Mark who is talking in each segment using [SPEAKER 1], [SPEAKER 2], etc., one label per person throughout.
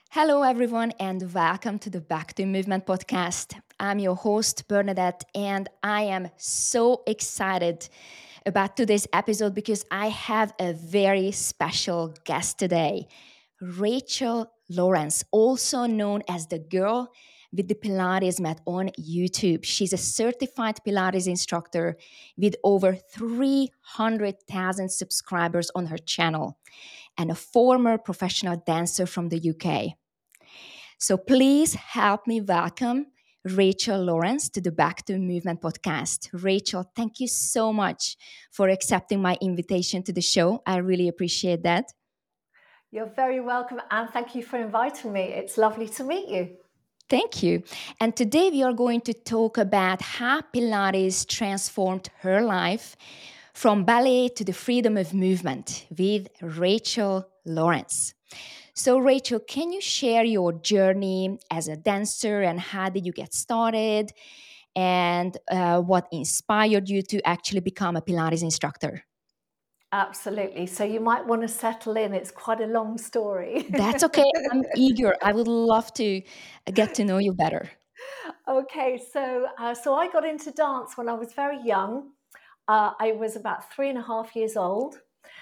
[SPEAKER 1] Hello, everyone, and welcome to the Back to Movement podcast. I'm your host, Bernadette, and I am so excited about today's episode because I have a very special guest today, Rachel Lawrence, also known as the girl with the Pilates mat on YouTube. She's a certified Pilates instructor with over 300,000 subscribers on her channel and a former professional dancer from the UK. So please help me welcome Rachel Lawrence to the Back to Movement podcast. Rachel, thank you so much for accepting my invitation to the show. I really appreciate that.
[SPEAKER 2] You're very welcome, and thank you for inviting me. It's lovely to meet you.
[SPEAKER 1] Thank you. And today we are going to talk about how Pilates transformed her life from ballet to the freedom of movement with Rachel Lawrence. So, Rachel, can you share your journey as a dancer and how did you get started and what inspired you to actually become a Pilates instructor?
[SPEAKER 2] Absolutely. So you might want to settle in. It's quite a long story.
[SPEAKER 1] That's okay. I'm eager. I would love to get to know you better.
[SPEAKER 2] Okay, so I got into dance when I was very young. I was about 3.5 years old.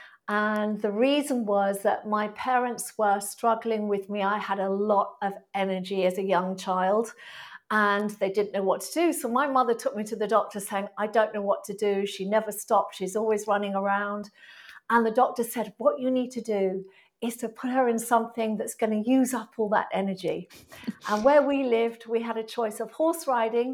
[SPEAKER 2] And the reason was that my parents were struggling with me. I had a lot of energy as a young child and they didn't know what to do. So my mother took me to the doctor saying, I don't know what to do. She never stopped. She's always running around. And the doctor said, what you need to do is to put her in something that's going to use up all that energy. And where we lived, we had a choice of horse riding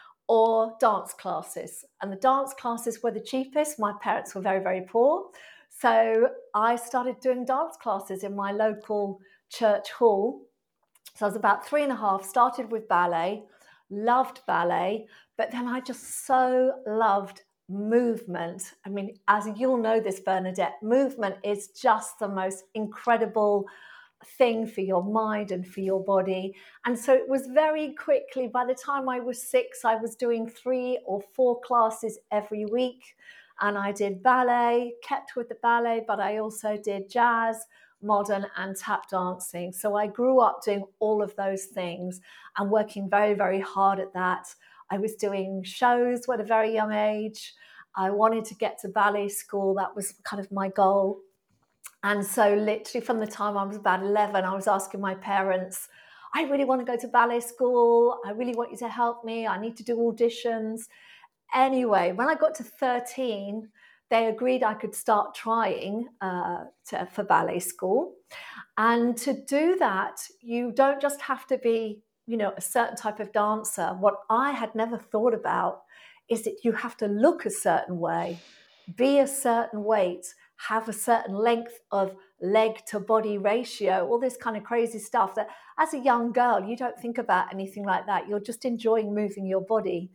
[SPEAKER 2] or dance classes. And the dance classes were the cheapest. My parents were very, very poor. So I started doing dance classes in my local church hall. So I was about 3.5, started with ballet, loved ballet, but then I just so loved movement. I mean, as you'll know this, Bernadette, movement is just the most incredible thing for your mind and for your body. And so it was very quickly, by the time I was 6, I was doing 3 or 4 classes every week. And I did ballet, kept with the ballet, but I also did jazz, modern and tap dancing. So I grew up doing all of those things and working very, very hard at that. I was doing shows at a very young age. I wanted to get to ballet school. That was kind of my goal. And so literally from the time I was about 11, I was asking my parents, I really want to go to ballet school. I really want you to help me. I need to do auditions. Anyway, when I got to 13, they agreed I could start trying for ballet school. And to do that, you don't just have to be, a certain type of dancer. What I had never thought about is that you have to look a certain way, be a certain weight, have a certain length of leg to body ratio, all this kind of crazy stuff that as a young girl, you don't think about anything like that. You're just enjoying moving your body.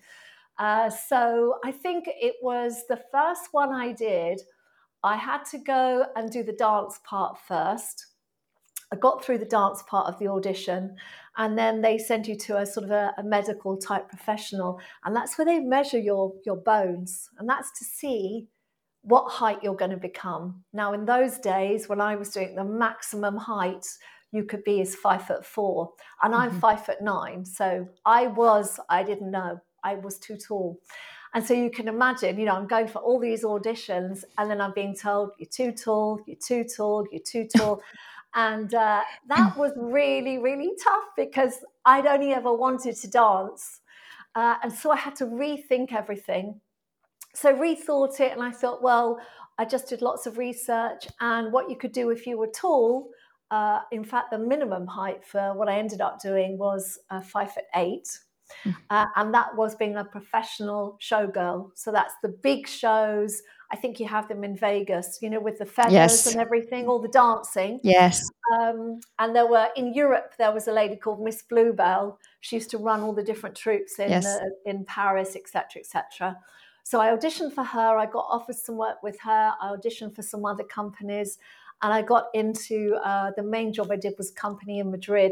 [SPEAKER 2] So I think it was the first one I did. I had to go and do the dance part first. I got through the dance part of the audition, and then they send you to a sort of a medical type professional, and that's where they measure your bones, and that's to see what height you're going to become. Now, in those days, when I was doing the maximum height you could be is 5'4", and I'm 5'9". So I didn't know, I was too tall. And so you can imagine, I'm going for all these auditions and then I'm being told, you're too tall, you're too tall, you're too tall. And that was really, really tough because I'd only ever wanted to dance. And so I had to rethink everything. So rethought it and I thought, well, I just did lots of research and what you could do if you were tall. In fact, the minimum height for what I ended up doing was 5'8". And that was being a professional showgirl. So that's the big shows. I think you have them in Vegas, with the feathers
[SPEAKER 1] Yes.
[SPEAKER 2] and everything, all the dancing.
[SPEAKER 1] Yes.
[SPEAKER 2] And in Europe, there was a lady called Miss Bluebell. She used to run all the different troops
[SPEAKER 1] Yes.
[SPEAKER 2] in Paris, etc., etc. So I auditioned for her. I got offered some work with her. I auditioned for some other companies. And I got into the main job I did was a company in Madrid.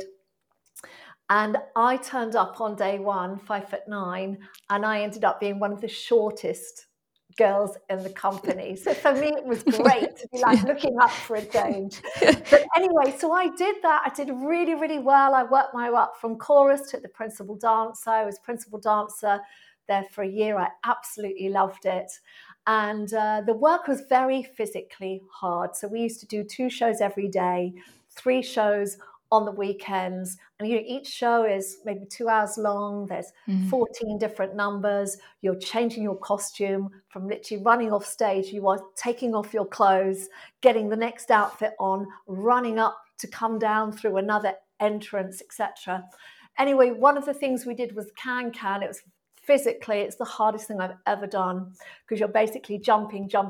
[SPEAKER 2] And I turned up on day one, 5'9", and I ended up being one of the shortest girls in the company. So for me, it was great to be like looking up for a change. But anyway, so I did that. I did really, really well. I worked my way up from chorus to the principal dancer. I was principal dancer there for a year. I absolutely loved it. And the work was very physically hard. So we used to do 2 shows every day, 3 shows on the weekends. And each show is maybe 2 hours long. There's 14 different numbers. You're changing your costume from literally running off stage. You are taking off your clothes, getting the next outfit on, running up to come down through another entrance, etc. Anyway, one of the things we did was can-can. It was physically, it's the hardest thing I've ever done, because you're basically jumping for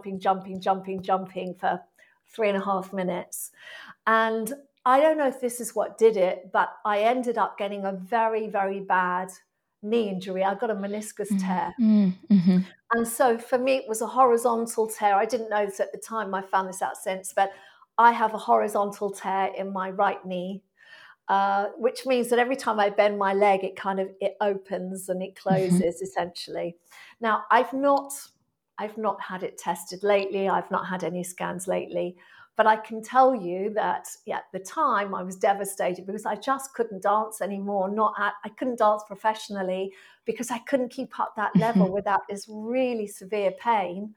[SPEAKER 2] 3.5 minutes. And I don't know if this is what did it, but I ended up getting a very, very bad knee injury. I got a meniscus tear.
[SPEAKER 1] Mm-hmm.
[SPEAKER 2] And so for me, it was a horizontal tear. I didn't know this at the time. I found this out since, but I have a horizontal tear in my right knee, which means that every time I bend my leg, it opens and it closes, essentially. Now, I've not had it tested lately. I've not had any scans lately. But I can tell you that at the time I was devastated, because I just couldn't dance anymore. I couldn't dance professionally because I couldn't keep up that level without this really severe pain.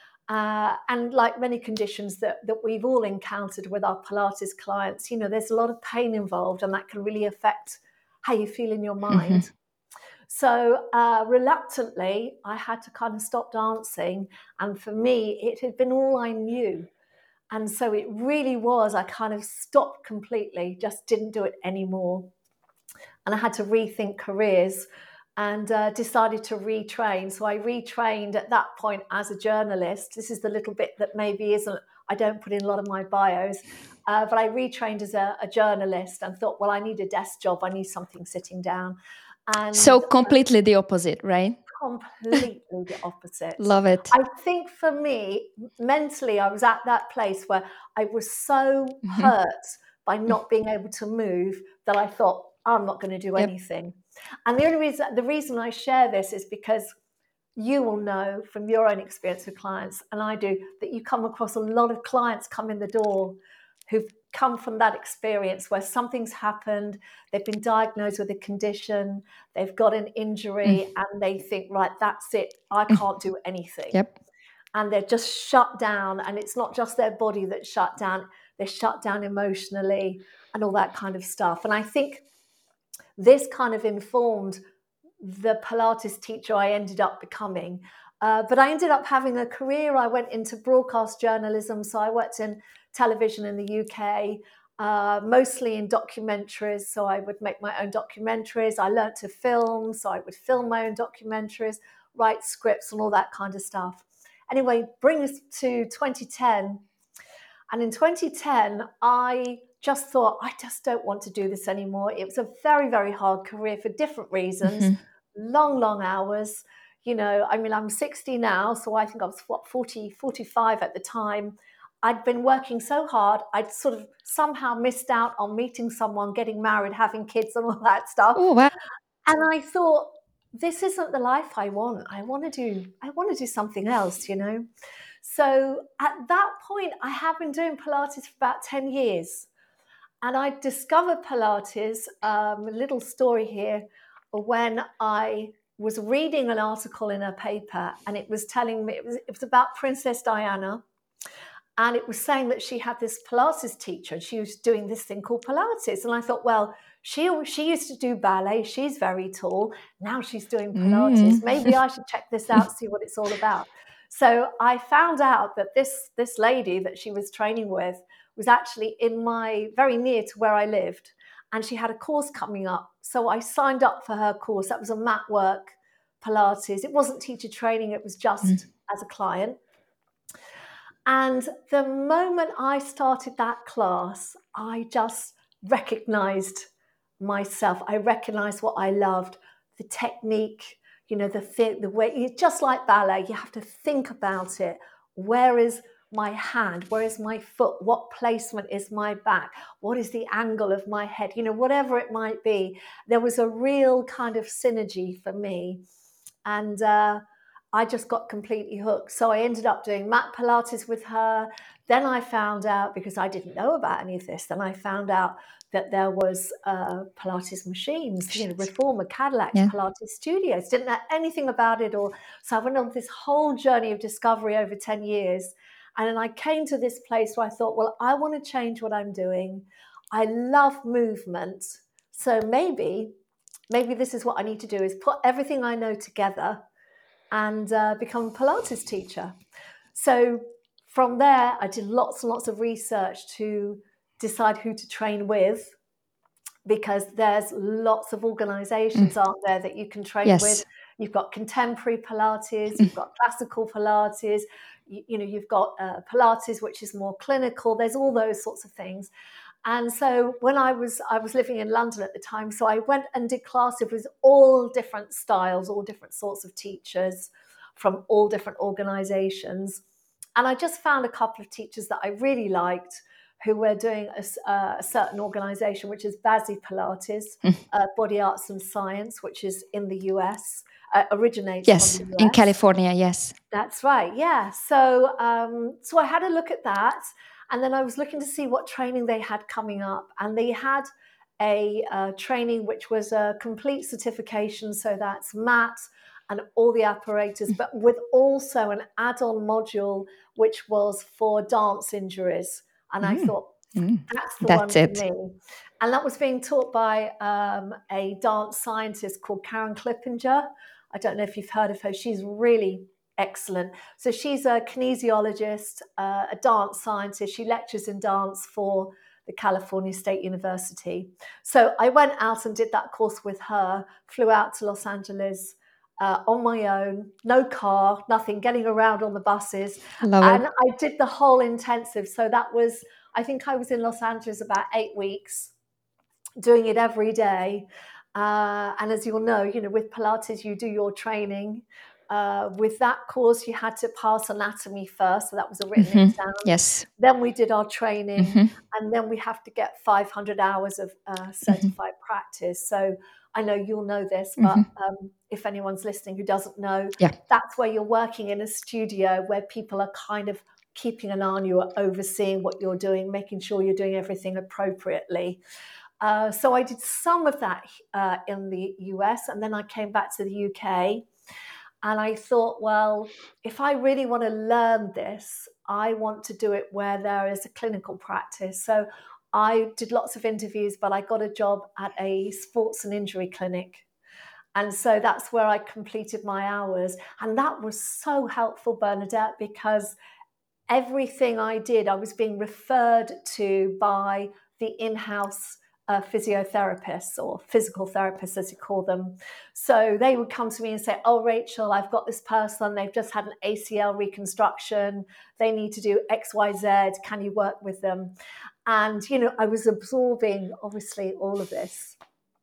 [SPEAKER 2] And like many conditions that we've all encountered with our Pilates clients, there's a lot of pain involved, and that can really affect how you feel in your mind. So reluctantly, I had to kind of stop dancing. And for me, it had been all I knew. And so it really was, I kind of stopped completely, just didn't do it anymore. And I had to rethink careers and decided to retrain. So I retrained at that point as a journalist. This is the little bit that maybe I don't put in a lot of my bios, but I retrained as a journalist and thought, well, I need a desk job. I need something sitting down. And
[SPEAKER 1] so completely the opposite, right?
[SPEAKER 2] Completely the opposite.
[SPEAKER 1] Love it.
[SPEAKER 2] I think for me, mentally, I was at that place where I was so hurt by not being able to move that I thought, I'm not going to do anything. And the reason I share this is because you will know from your own experience with clients, and I do, that you come across a lot of clients come in the door who've come from that experience where something's happened, they've been diagnosed with a condition, they've got an injury, and they think, right, that's it, I can't do anything. And they're just shut down, and it's not just their body that's shut down, they're shut down emotionally and all that kind of stuff. And I think this kind of informed the Pilates teacher I ended up becoming. But I ended up having a career. I went into broadcast journalism, so I worked in television in the UK, mostly in documentaries. So I would make my own documentaries. I learned to film, so I would film my own documentaries, write scripts and all that kind of stuff. Anyway, bring us to 2010. And in 2010, I just thought, I just don't want to do this anymore. It was a very, very hard career for different reasons, long hours. I'm 60 now, so I think I was 45 at the time. I'd been working so hard, I'd sort of somehow missed out on meeting someone, getting married, having kids and all that stuff.
[SPEAKER 1] Oh, wow.
[SPEAKER 2] And I thought, this isn't the life I want. I want to do something else, So at that point, I have been doing Pilates for about 10 years. And I discovered Pilates, a little story here, when I was reading an article in a paper, and it was telling me, it was about Princess Diana. And it was saying that she had this Pilates teacher, and she was doing this thing called Pilates. And I thought, well, she used to do ballet. She's very tall. Now she's doing Pilates. Maybe I should check this out, see what it's all about. So I found out that this lady that she was training with was actually very near to where I lived. And she had a course coming up. So I signed up for her course. That was a mat work Pilates. It wasn't teacher training. It was just as a client. And the moment I started that class, I just recognized myself. I recognized what I loved, the technique, the way, just like ballet, you have to think about it. Where is my hand? Where is my foot? What placement is my back? What is the angle of my head? Whatever it might be, there was a real kind of synergy for me. And I just got completely hooked. So I ended up doing mat Pilates with her. Then I found out, because I didn't know about any of this, then I found out that there was Pilates machines, Reformer, Cadillac's Pilates studios. Didn't know anything about it. So I went on this whole journey of discovery over 10 years. And then I came to this place where I thought, well, I want to change what I'm doing. I love movement. So maybe this is what I need to do, is put everything I know together and become a Pilates teacher. So from there, I did lots and lots of research to decide who to train with, because there's lots of organizations out there that you can train with. You've got contemporary Pilates, you've got classical Pilates, you've got Pilates, which is more clinical. There's all those sorts of things. And so when I was living in London at the time, so I went and did classes with all different styles, all different sorts of teachers from all different organizations. And I just found a couple of teachers that I really liked, who were doing a certain organization, which is Bazzi Pilates, Body Arts and Science, which is in the US, originates from the US.
[SPEAKER 1] In California, yes.
[SPEAKER 2] That's right, yeah. So I had a look at that. And then I was looking to see what training they had coming up. And they had a training which was a complete certification. So that's mat and all the apparatus, but with also an add-on module, which was for dance injuries. And I thought, that's the one for me. And that was being taught by a dance scientist called Karen Klippinger. I don't know if you've heard of her. She's really excellent. So she's a kinesiologist, a dance scientist. She lectures in dance for the California State University. So I went out and did that course with her, flew out to Los Angeles on my own, no car, nothing, getting around on the buses. And I did the whole intensive. So that was, I think I was in Los Angeles about 8 weeks, doing it every day. And as you'll know, with Pilates, you do your training. With that course, you had to pass anatomy first. So that was a written exam.
[SPEAKER 1] Yes.
[SPEAKER 2] Then we did our training. And then we have to get 500 hours of certified practice. So I know you'll know this, but if anyone's listening who doesn't know, that's where you're working in a studio where people are kind of keeping an eye on you, overseeing what you're doing, making sure you're doing everything appropriately. So I did some of that in the US, and then I came back to the UK. And I thought, well, if I really want to learn this, I want to do it where there is a clinical practice. So I did lots of interviews, but I got a job at a sports and injury clinic. And so that's where I completed my hours. And that was so helpful, Bernadette, because everything I did, I was being referred to by the in-house physiotherapists, or physical therapists, as you call them. So they would come to me and say, oh, Rachel, I've got this person. They've just had an ACL reconstruction. They need to do X, Y, Z. Can you work with them? And, I was absorbing, obviously, all of this.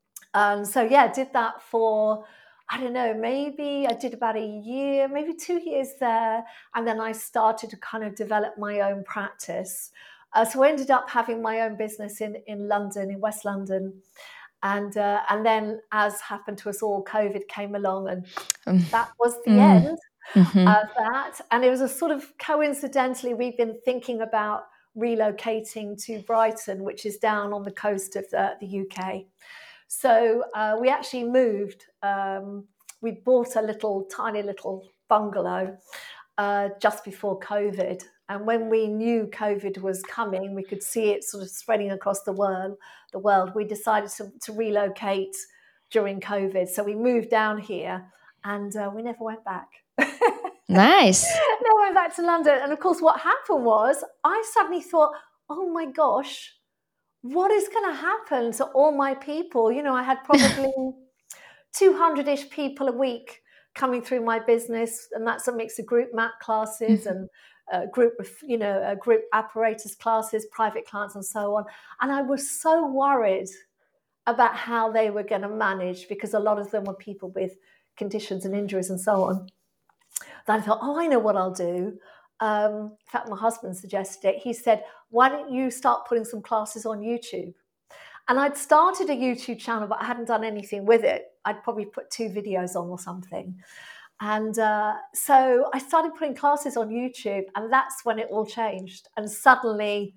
[SPEAKER 2] So, did that for, I don't know, maybe I did about a year, maybe 2 years there. And then I started to kind of develop my own practice. So I ended up having my own business in London, in West London. And then, as happened to us all, COVID came along, and that was the end of that. And it was a sort of coincidentally, we've been thinking about relocating to Brighton, which is down on the coast of the UK. So we actually moved. We bought a tiny little bungalow just before COVID. And when we knew COVID was coming, we could see it sort of spreading across the world. We decided to relocate during COVID. So we moved down here, and we never went back.
[SPEAKER 1] Nice.
[SPEAKER 2] Never went back to London. And of course, what happened was I suddenly thought, oh my gosh, what is going to happen to all my people? I had probably 200-ish people a week coming through my business, and that's a mix of group mat classes and group apparatus classes, private clients, and so on. And I was so worried about how they were going to manage, because a lot of them were people with conditions and injuries and so on. Then I thought, oh, I know what I'll do. In fact, my husband suggested it. He said, why don't you start putting some classes on YouTube? And I'd started a YouTube channel, but I hadn't done anything with it. I'd probably put 2 videos on or something. And so I started putting classes on YouTube, and that's when it all changed. And suddenly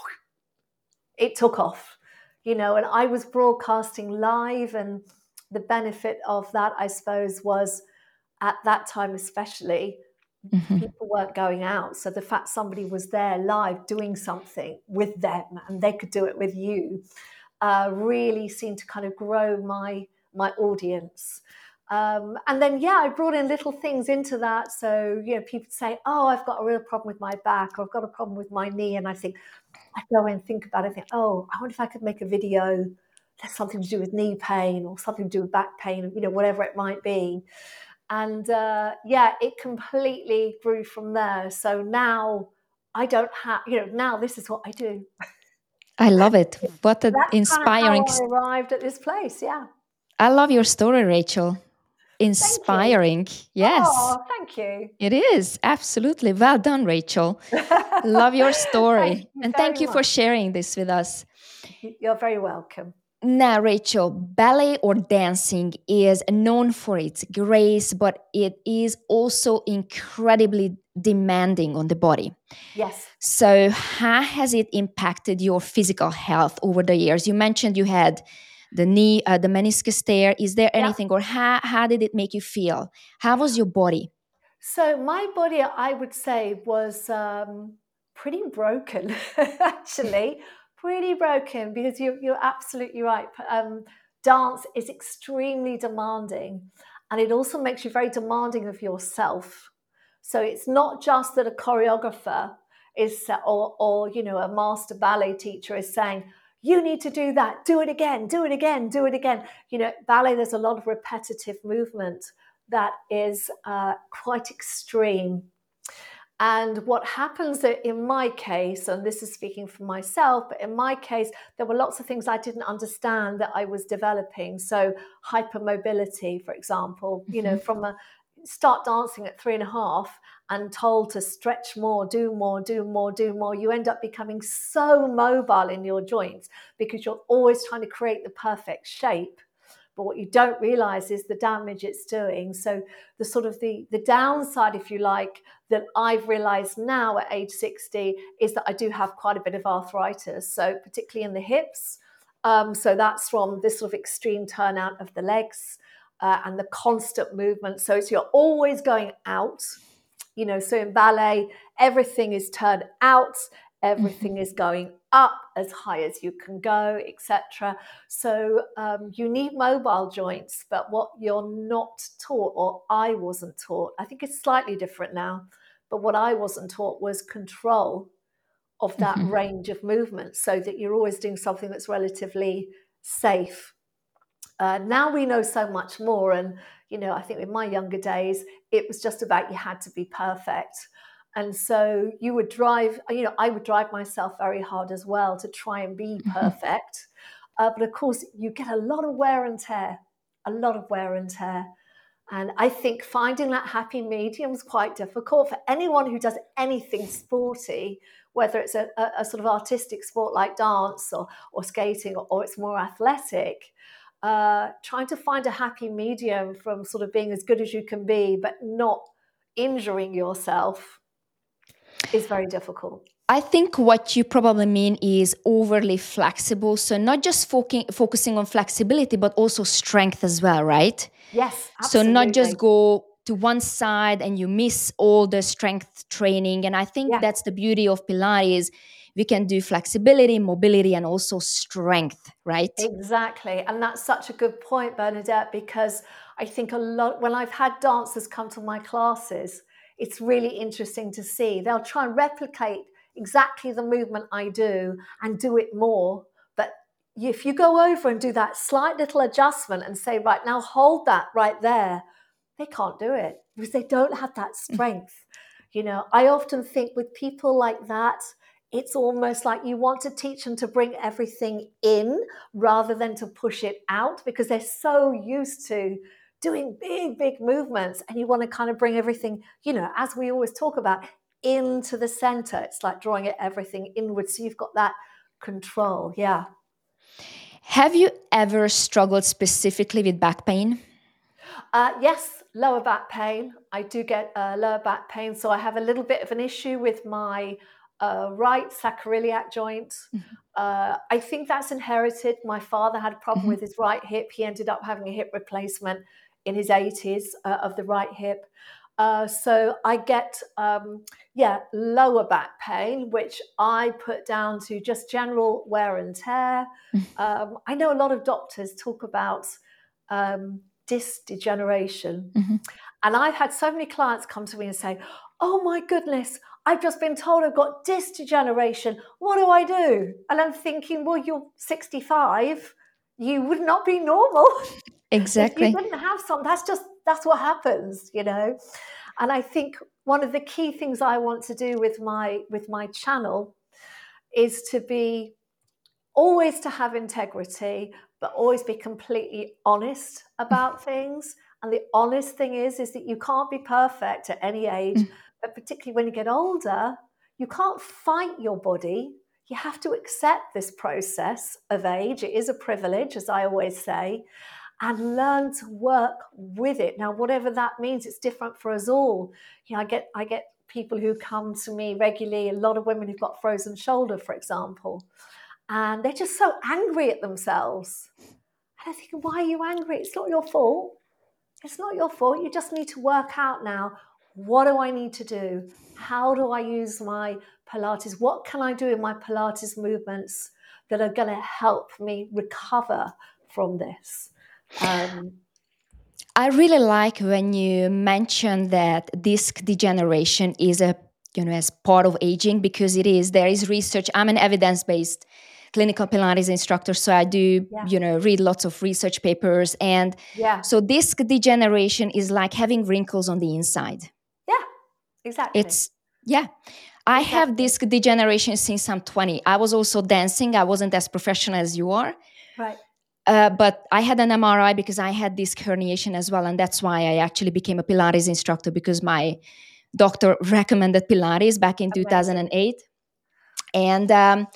[SPEAKER 2] it took off, and I was broadcasting live. And the benefit of that, I suppose, was at that time especially, people weren't going out. So the fact somebody was there live doing something with them and they could do it with you really seemed to kind of grow my audience. And then, I brought in little things into that. So, people say, oh, I've got a real problem with my back, or I've got a problem with my knee. And I go and think about it. I think, oh, I wonder if I could make a video that's something to do with knee pain or something to do with back pain, whatever it might be. And it completely grew from there. So now I don't have, now this is what I do.
[SPEAKER 1] I love it. What an inspiring.
[SPEAKER 2] That's kind of how I arrived at this place. Yeah.
[SPEAKER 1] I love your story, Rachel. Inspiring. Yes.
[SPEAKER 2] Oh, thank you.
[SPEAKER 1] It is. Absolutely. Well done, Rachel. Love your story. Thank you for sharing this with us.
[SPEAKER 2] You're very welcome.
[SPEAKER 1] Now, Rachel, ballet or dancing is known for its grace, but it is also incredibly demanding on the body.
[SPEAKER 2] Yes.
[SPEAKER 1] So how has it impacted your physical health over the years? You mentioned you had the knee, the meniscus tear. Is there anything, or how did it make you feel? How was your body?
[SPEAKER 2] So my body, I would say, was pretty broken, actually. Pretty broken, because you're absolutely right. Dance is extremely demanding, and it also makes you very demanding of yourself. So it's not just that a choreographer is, or a master ballet teacher is saying, you need to do that, do it again, do it again, do it again. Ballet, there's a lot of repetitive movement that is quite extreme. And what happens in my case, and this is speaking for myself, but in my case, there were lots of things I didn't understand that I was developing. So hypermobility, for example, from start dancing at 3.5 and told to stretch more, do more, do more, do more, you end up becoming so mobile in your joints because you're always trying to create the perfect shape. But what you don't realize is the damage it's doing. So the sort of the downside, if you like, that I've realized now at age 60 is that I do have quite a bit of arthritis. So particularly in the hips. So that's from this sort of extreme turnout of the legs and the constant movement. So you're always going out, so in ballet, everything is turned out. Everything is going up as high as you can go, etc. So you need mobile joints, but what you're not taught, or I wasn't taught, I think it's slightly different now, but what I wasn't taught was control of that range of movement, so that you're always doing something that's relatively safe. Now we know so much more, and I think in my younger days, it was just about you had to be perfect. And so you would drive, I would drive myself very hard as well to try and be perfect. But of course, you get a lot of wear and tear. And I think finding that happy medium is quite difficult for anyone who does anything sporty, whether it's a sort of artistic sport like dance or skating, or it's more athletic. Trying to find a happy medium from sort of being as good as you can be, but not injuring yourself, is very difficult.
[SPEAKER 1] I think what you probably mean is overly flexible. So not just focusing on flexibility, but also strength as well, right?
[SPEAKER 2] Yes, absolutely.
[SPEAKER 1] So not just go to one side and you miss all the strength training. And I think that's the beauty of Pilates. We can do flexibility, mobility, and also strength, right?
[SPEAKER 2] Exactly. And that's such a good point, Bernadette, because I think a lot, when I've had dancers come to my classes, it's really interesting to see. They'll try and replicate exactly the movement I do and do it more. But if you go over and do that slight little adjustment and say, right, now hold that right there, they can't do it because they don't have that strength. I often think with people like that, it's almost like you want to teach them to bring everything in rather than to push it out, because they're so used to doing big movements, and you want to kind of bring everything, as we always talk about, into the center. It's like drawing everything inward, so you've got that control.
[SPEAKER 1] Have you ever struggled specifically with back pain?
[SPEAKER 2] Yes, lower back pain. I do get lower back pain. So I have a little bit of an issue with my right sacroiliac joint.
[SPEAKER 1] Mhm.
[SPEAKER 2] I think that's inherited. My father had a problem
[SPEAKER 1] Mhm.
[SPEAKER 2] with his right hip. He ended up having a hip replacement in his 80s of the right hip. So I get, lower back pain, which I put down to just general wear and tear. I know a lot of doctors talk about disc degeneration.
[SPEAKER 1] Mhm.
[SPEAKER 2] And I've had so many clients come to me and say, "Oh my goodness, I've just been told I've got disc degeneration. What do I do?" And I'm thinking, well, you're 65. You would not be normal if you
[SPEAKER 1] Exactly.
[SPEAKER 2] didn't have some. That's what happens, you know. And I think one of the key things I want to do with my channel is to be always to have integrity, but always be completely honest about things. And the honest thing is that you can't be perfect at any age,
[SPEAKER 1] Mm.
[SPEAKER 2] but particularly when you get older, you can't fight your body. You have to accept this process of age. It is a privilege, as I always say, and learn to work with it. Now, whatever that means, it's different for us all. You know, I get people who come to me regularly, a lot of women who've got frozen shoulder, for example, and they're just so angry at themselves. And I think, why are you angry? It's not your fault. It's not your fault. You just need to work out now, what do I need to do? How do I use my Pilates? What can I do in my Pilates movements that are going to help me recover from this?
[SPEAKER 1] I really like when you mentioned that disc degeneration is a, as part of aging, because it is. There is research. I'm an evidence-based clinical Pilates instructor, so I do,
[SPEAKER 2] Yeah.
[SPEAKER 1] read lots of research papers. And
[SPEAKER 2] Yeah.
[SPEAKER 1] so disc degeneration is like having wrinkles on the inside.
[SPEAKER 2] Yeah. Exactly.
[SPEAKER 1] It's, yeah. I have
[SPEAKER 2] Exactly.
[SPEAKER 1] disc degeneration since I'm 20. I was also dancing. I wasn't as professional as you are.
[SPEAKER 2] Right.
[SPEAKER 1] But I had an MRI because I had disc herniation as well. And that's why I actually became a Pilates instructor, because my doctor recommended Pilates back in
[SPEAKER 2] Amazing.
[SPEAKER 1] 2008. And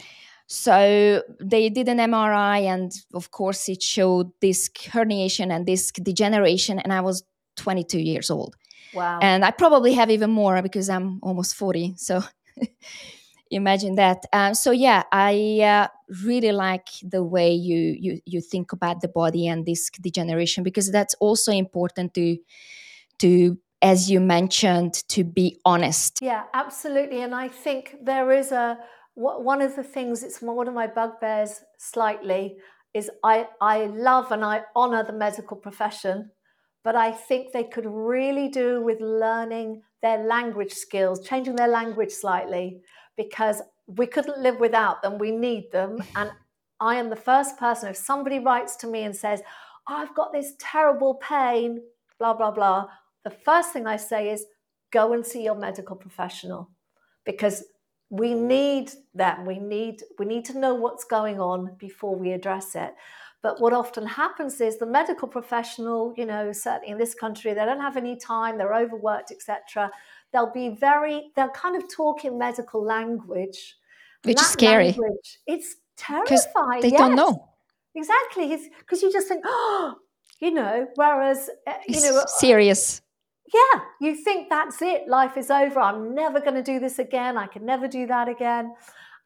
[SPEAKER 1] so they did an MRI, and of course, it showed disc herniation and disc degeneration. And I was 22 years old.
[SPEAKER 2] Wow.
[SPEAKER 1] And I probably have even more because I'm almost 40. So imagine that. So yeah, I really like the way you think about the body and disc degeneration, because that's also important to, as you mentioned, to be honest.
[SPEAKER 2] Yeah, absolutely. And I think there is one of the things, it's one of my bugbears slightly, is I love and I honor the medical profession, but I think they could really do with learning their language skills, changing their language slightly, because we couldn't live without them. We need them. And I am the first person, if somebody writes to me and says, "Oh, I've got this terrible pain, blah, blah, blah," the first thing I say is, go and see your medical professional, because we need them. We need to know what's going on before we address it. But what often happens is the medical professional, certainly in this country, they don't have any time, they're overworked, etc. They'll kind of talk in medical language. And
[SPEAKER 1] Which is
[SPEAKER 2] that
[SPEAKER 1] scary
[SPEAKER 2] language, it's
[SPEAKER 1] because
[SPEAKER 2] terrifying,
[SPEAKER 1] they don't
[SPEAKER 2] yes.
[SPEAKER 1] know.
[SPEAKER 2] Exactly. Because you just think, oh, whereas,
[SPEAKER 1] It's serious.
[SPEAKER 2] yeah, you think that's it, life is over, I'm never going to do this again, I can never do that again.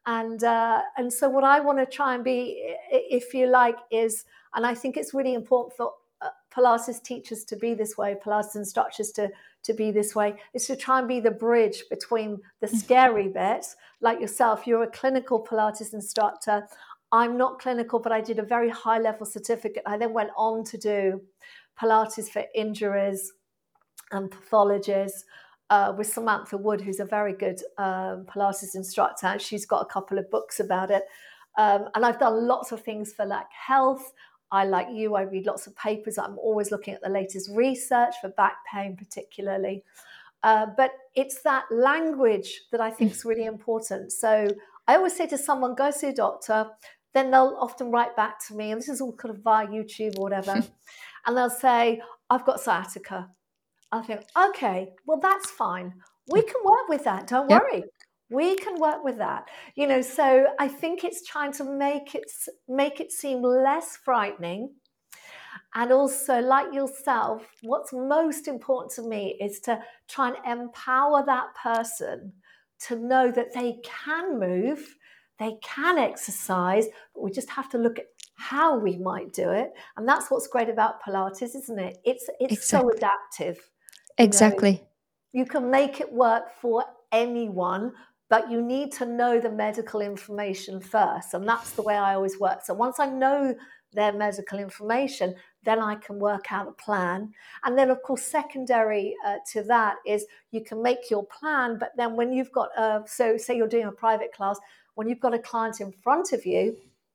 [SPEAKER 2] And so what I want to try and be, if you like, is, and I think it's really important for Pilates teachers to be this way, Pilates instructors to be this way, is to try and be the bridge between the scary bit, like yourself. You're a clinical Pilates instructor. I'm not clinical, but I did a very high level certificate. I then went on to do Pilates for injuries and pathologists with Samantha Wood, who's a very good Pilates instructor. She's got a couple of books about it. And I've done lots of things for like health. I, like you, I read lots of papers. I'm always looking at the latest research for back pain particularly. But it's that language that I think is really important. So I always say to someone, go see a doctor. Then they'll often write back to me, and this is all kind of via YouTube or whatever. And they'll say, I've got sciatica. I think, okay, well, that's fine. We can work with that. Don't
[SPEAKER 1] Yep.
[SPEAKER 2] worry. We can work with that. So I think it's trying to make it seem less frightening. And also, like yourself, what's most important to me is to try and empower that person to know that they can move, they can exercise, but we just have to look at how we might do it. And that's what's great about Pilates, isn't it? It's so
[SPEAKER 1] Exactly.
[SPEAKER 2] adaptive. You know,
[SPEAKER 1] Exactly.
[SPEAKER 2] you can make it work for anyone, but you need to know the medical information first. And that's the way I always work. So once I know their medical information, then I can work out a plan. And then, of course, secondary to that is you can make your plan, but then when you've got, so say you're doing a private class, when you've got a client in front of you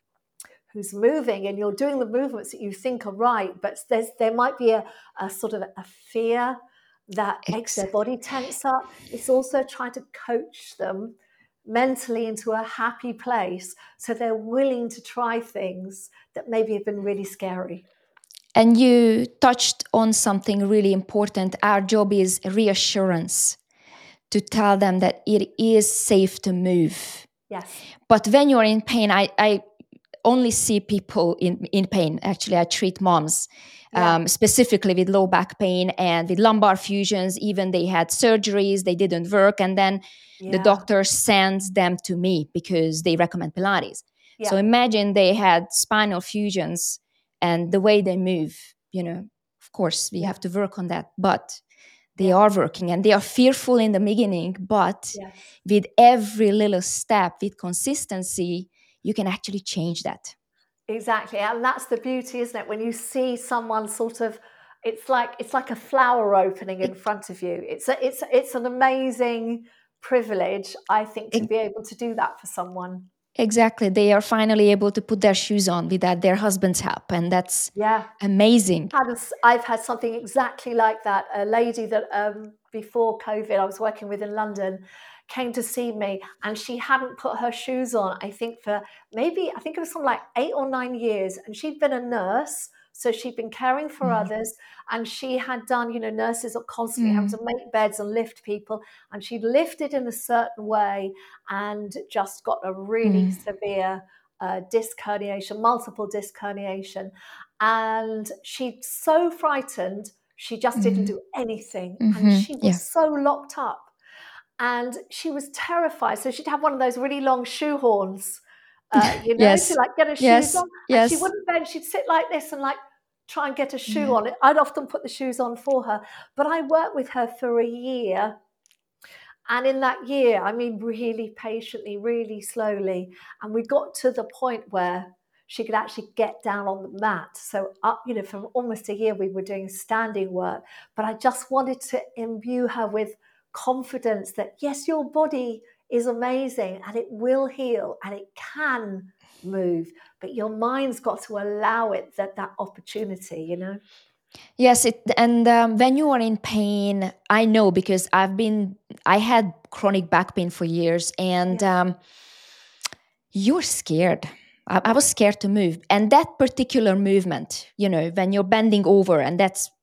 [SPEAKER 2] who's moving and you're doing the movements that you think are right, but there might be a sort of a fear that makes their body tense up. It's also trying to coach them mentally into a happy place so they're willing to try things that maybe have been really scary.
[SPEAKER 1] And you touched on something really important. Our job is reassurance, to tell them that it is safe to move.
[SPEAKER 2] Yes.
[SPEAKER 1] But when you're in pain, I only see people in pain. Actually, I treat moms specifically with low back pain and with lumbar fusions. Even they had surgeries, they didn't work. And then the doctor sends them to me because they recommend Pilates. Yeah. So imagine they had spinal fusions and the way they move, of course, we have to work on that. But they are working and they are fearful in the beginning. But with every little step, with consistency, you can actually change that.
[SPEAKER 2] Exactly. And that's the beauty, isn't it? When you see someone sort of, it's like a flower opening in front of you. It's an amazing privilege, I think, to be able to do that for someone.
[SPEAKER 1] Exactly. They are finally able to put their shoes on without their husband's help. And that's amazing.
[SPEAKER 2] I've had something exactly like that. A lady that before COVID I was working with in London came to see me, and she hadn't put her shoes on, I think it was something like 8 or 9 years. And she'd been a nurse, so she'd been caring for others, and she had done, nurses are constantly having to make beds and lift people, and she'd lifted in a certain way and just got a really severe disc herniation, multiple disc herniation. And she'd so frightened, she just didn't do anything. And she was so locked up. And she was terrified. So she'd have one of those really long shoe horns, to get her shoes on. And she wouldn't bend. She'd sit like this and try and get a shoe on. I'd often put the shoes on for her. But I worked with her for a year. And in that year, really patiently, really slowly. And we got to the point where she could actually get down on the mat. So, for almost a year, we were doing standing work. But I just wanted to imbue her with confidence that, yes, your body is amazing and it will heal and it can move, but your mind's got to allow it that opportunity,
[SPEAKER 1] Yes, and when you are in pain, I know because I had chronic back pain for years, and you're scared. I was scared to move, and that particular movement, when you're bending over, and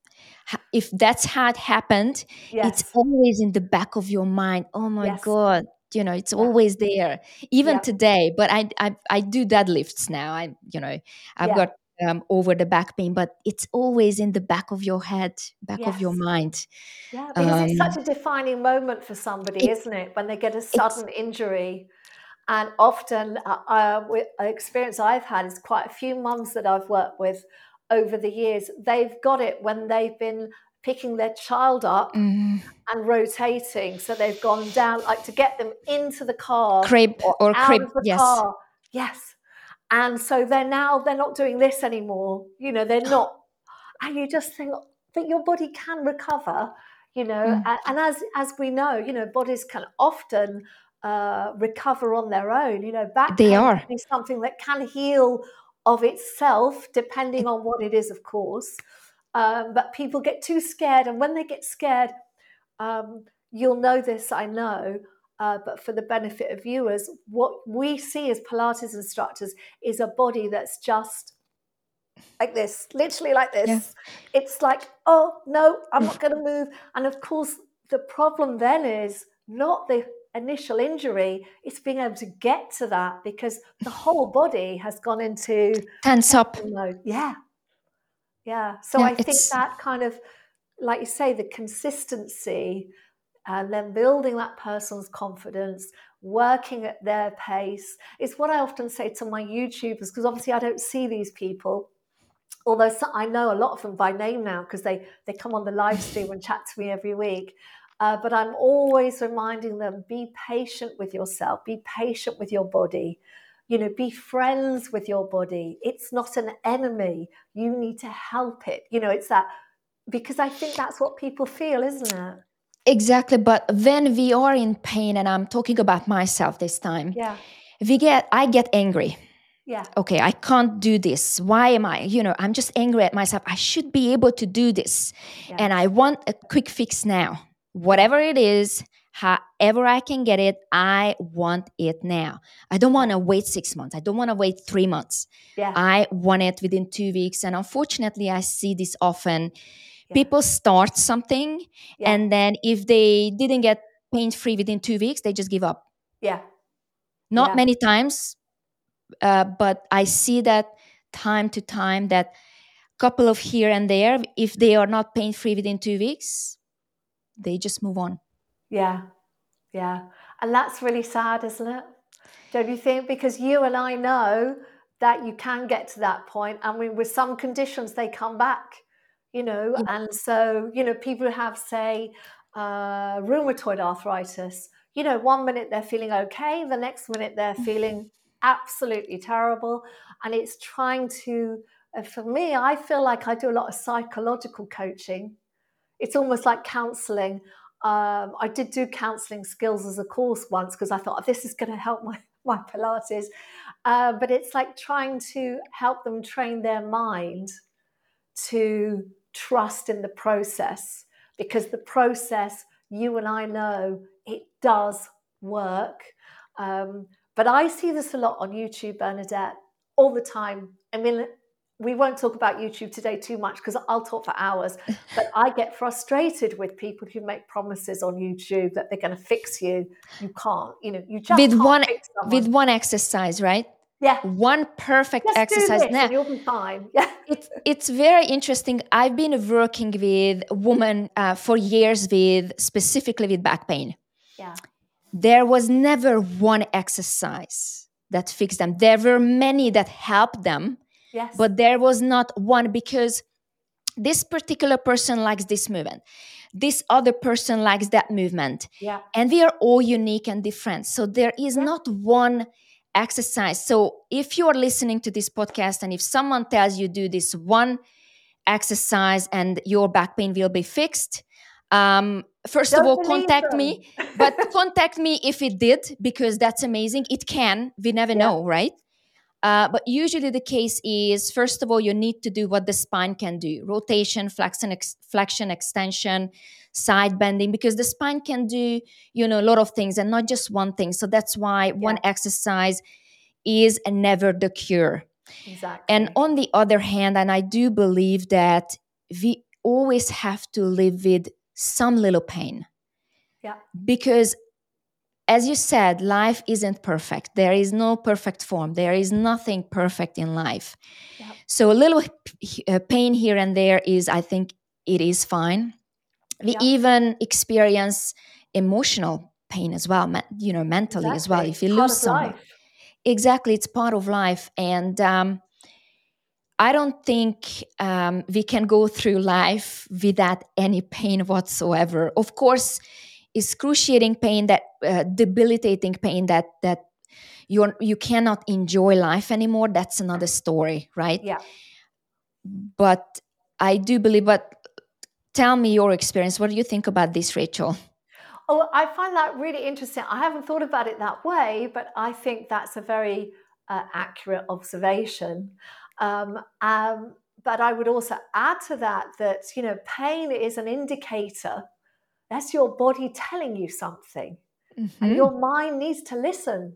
[SPEAKER 1] if that's had happened, it's always in the back of your mind. Oh my God, it's always there, even today. But I do deadlifts now. I've got over the back pain, but it's always in the back of your head, back of your mind.
[SPEAKER 2] Yeah, because it's such a defining moment for somebody, isn't it? When they get a sudden injury. And often, with experience I've had is quite a few mums that I've worked with over the years, they've got it when they've been picking their child up and rotating. So they've gone down, to get them into the car or out of the car. Yes. And so they're not doing this anymore. They're not. And you just think that your body can recover, and as we know, bodies can often recover on their own. Back pain can be something that can heal of itself, depending on what it is, of course. But people get too scared, and when they get scared, you'll know this, I know, but for the benefit of viewers, what we see as Pilates instructors is a body that's just like this, literally like this. Yeah. It's like, oh no, I'm not going to move. And of course, the problem then is not the initial injury, it's being able to get to that, because the whole body has gone into
[SPEAKER 1] tense up
[SPEAKER 2] mode. Yeah. Yeah. So
[SPEAKER 1] Yeah,
[SPEAKER 2] I think that kind of, like you say, the consistency and then building that person's confidence, working at their pace is what I often say to my YouTubers, because obviously I don't see these people. Although I know a lot of them by name now because they come on the live stream and chat to me every week. But I'm always reminding them, be patient with yourself, be patient with your body, be friends with your body. It's not an enemy. You need to help it. It's that, because I think that's what people feel, isn't it?
[SPEAKER 1] exactly. But when we are in pain, and I'm talking about myself this time,
[SPEAKER 2] Yeah.
[SPEAKER 1] I get angry.
[SPEAKER 2] Yeah.
[SPEAKER 1] Okay, I can't do this. Why am I? I'm just angry at myself. I should be able to do this.
[SPEAKER 2] Yeah.
[SPEAKER 1] And I want a quick fix now. Whatever it is, however I can get it, I want it now. I don't want to wait 6 months. I don't want to wait 3 months.
[SPEAKER 2] Yeah.
[SPEAKER 1] I want it within 2 weeks. And unfortunately, I see this often.
[SPEAKER 2] Yeah.
[SPEAKER 1] People start something, and then if they didn't get pain-free within 2 weeks, they just give up.
[SPEAKER 2] Yeah.
[SPEAKER 1] Not many times, but I see that time to time, that couple of here and there, if they are not pain-free within 2 weeks, they just move on.
[SPEAKER 2] Yeah. Yeah. And that's really sad, isn't it? Don't you think? Because you and I know that you can get to that point. I mean, with some conditions, they come back,
[SPEAKER 1] Yeah.
[SPEAKER 2] and so, people who have, say, rheumatoid arthritis, 1 minute they're feeling okay, the next minute they're feeling absolutely terrible. And it's trying to, for me, I feel like I do a lot of psychological coaching. It's almost like counseling. I did do counseling skills as a course once because I thought, this is going to help my Pilates. But it's like trying to help them train their mind to trust in the process, because the process, you and I know, it does work. But I see this a lot on YouTube, Bernadette, all the time. I mean, we won't talk about YouTube today too much because I'll talk for hours, but I get frustrated with people who make promises on YouTube that they're going to fix you. You can't, you just can't fix someone.
[SPEAKER 1] With one exercise, right?
[SPEAKER 2] Yeah.
[SPEAKER 1] One perfect
[SPEAKER 2] just
[SPEAKER 1] exercise.
[SPEAKER 2] do this and you'll be fine. Yeah.
[SPEAKER 1] It's very interesting. I've been working with women for years specifically with back pain.
[SPEAKER 2] Yeah.
[SPEAKER 1] There was never one exercise that fixed them. There were many that helped them.
[SPEAKER 2] Yes.
[SPEAKER 1] But there was not one, because this particular person likes this movement. This other person likes that movement.
[SPEAKER 2] Yeah.
[SPEAKER 1] And we are all unique and different. So there is not one exercise. So if you are listening to this podcast and if someone tells you do this one exercise and your back pain will be fixed, first of all, contact me. But contact me if it did, because that's amazing. It can. We never know, right? But usually the case is, first of all, you need to do what the spine can do: rotation, flexion, extension, side bending, because the spine can do, a lot of things and not just one thing. So that's why one exercise is never the cure.
[SPEAKER 2] Exactly.
[SPEAKER 1] And on the other hand, and I do believe that we always have to live with some little pain.
[SPEAKER 2] Yeah.
[SPEAKER 1] Because as you said, life isn't perfect. There is no perfect form. There is nothing perfect in life. Yep. So a little pain here and there I think it is fine. We even experience emotional pain as well, mentally as well. If you lose someone. Exactly, it's part of life. And I don't think we can go through life without any pain whatsoever. Of course, excruciating pain, that debilitating pain that you cannot enjoy life anymore, that's another story, right?
[SPEAKER 2] Yeah.
[SPEAKER 1] But I do believe, but tell me your experience. What do you think about this, Rachel?
[SPEAKER 2] Oh, I find that really interesting. I haven't thought about it that way, but I think that's a very accurate observation. But I would also add to that, pain is an indicator. That's your body telling you something. Mm-hmm. And your mind needs to listen.